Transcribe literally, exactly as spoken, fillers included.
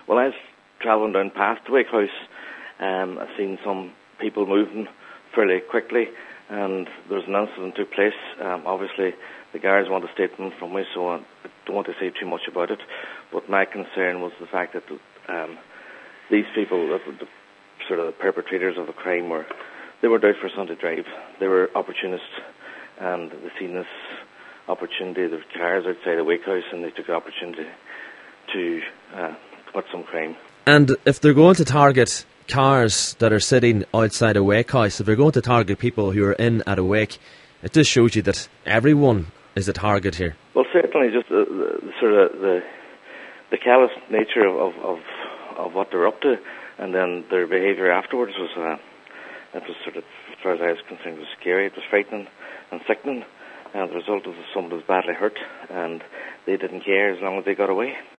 Well, I was travelling down past the Wake House. Um, I've seen some people moving fairly quickly, and there was an incident took place. Um, obviously, the guards want a statement from me, so I don't want to say too much about it. But my concern was the fact that um, these people, that were the, sort of the perpetrators of the crime, were they were out for Sunday drive. They were opportunists, and they seen this opportunity. There were cars outside the Wake House, and they took the opportunity to uh, commit some crime. And if they're going to target cars that are sitting outside a wake house, if they're going to target people who are in at a wake, it just shows you that everyone is a target here. Well, certainly, just the, the, the sort of the the callous nature of, of, of, of what they're up to, and then their behaviour afterwards was, uh, it was sort of, as far as I was concerned, it was scary. It was frightening and sickening, and the result was someone was badly hurt, and they didn't care as long as they got away.